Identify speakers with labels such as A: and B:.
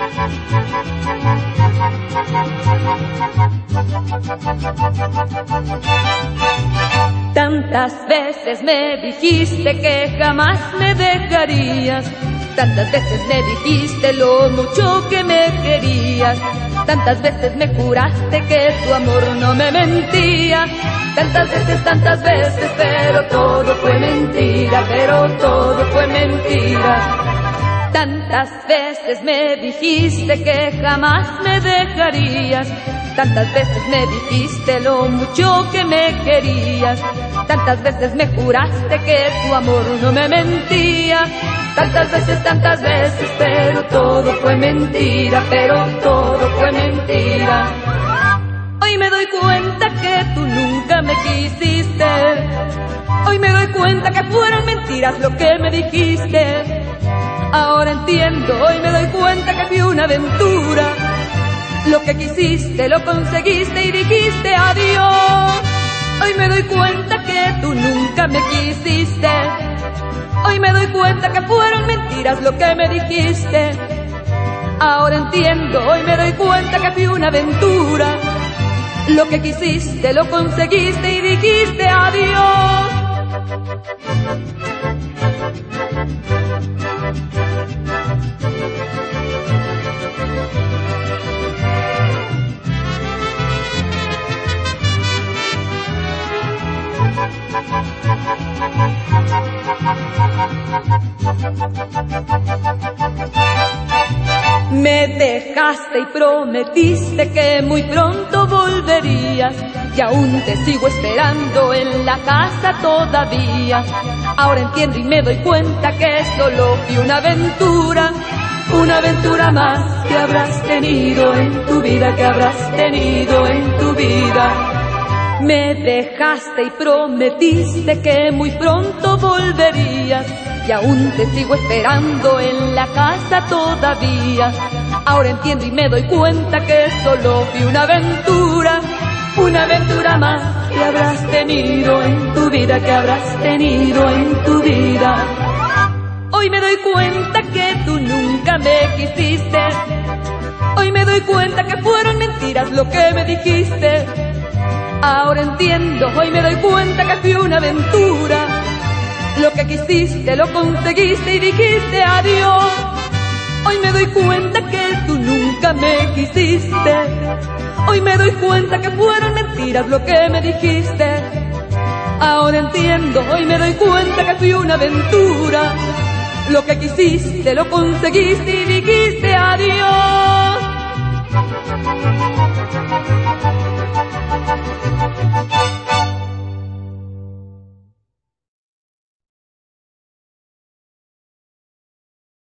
A: Tantas veces me dijiste que jamás me dejarías, tantas veces me dijiste lo mucho que me querías, tantas veces me juraste que tu amor no me mentía, tantas veces, pero todo fue mentira, pero todo fue mentira. Tantas veces me dijiste que jamás me dejarías, tantas veces me dijiste lo mucho que me querías, tantas veces me juraste que tu amor no me mentía, tantas veces, pero todo fue mentira, pero todo fue mentira. Hoy me doy cuenta que tú nunca me quisiste, hoy me doy cuenta que fueron mentiras lo que me dijiste. Ahora entiendo, hoy me doy cuenta que fui una aventura. Lo que quisiste, lo conseguiste y dijiste adiós. Hoy me doy cuenta que tú nunca me quisiste. Hoy me doy cuenta que fueron mentiras lo que me dijiste. Ahora entiendo, hoy me doy cuenta que fui una aventura. Lo que quisiste, lo conseguiste y dijiste adiós. Me dejaste y prometiste que muy pronto volverías, y aún te sigo esperando en la casa todavía. Ahora entiendo y me doy cuenta que solo fui una aventura más que habrás tenido en tu vida, que habrás tenido en tu vida. Me dejaste y prometiste que muy pronto volverías, y aún te sigo esperando en la casa todavía. Ahora entiendo y me doy cuenta que solo fui una aventura más que habrás tenido en tu vida, que habrás tenido en tu vida. Hoy me doy cuenta que tú nunca me quisiste, hoy me doy cuenta que fueron mentiras lo que me dijiste. Ahora entiendo, hoy me doy cuenta que fui una aventura. Lo que quisiste, lo conseguiste y dijiste adiós. Hoy me doy cuenta que tú nunca me quisiste. Hoy me doy cuenta que fueron mentiras lo que me dijiste. Ahora entiendo, hoy me doy cuenta que fui una aventura. Lo que quisiste, lo conseguiste y dijiste adiós.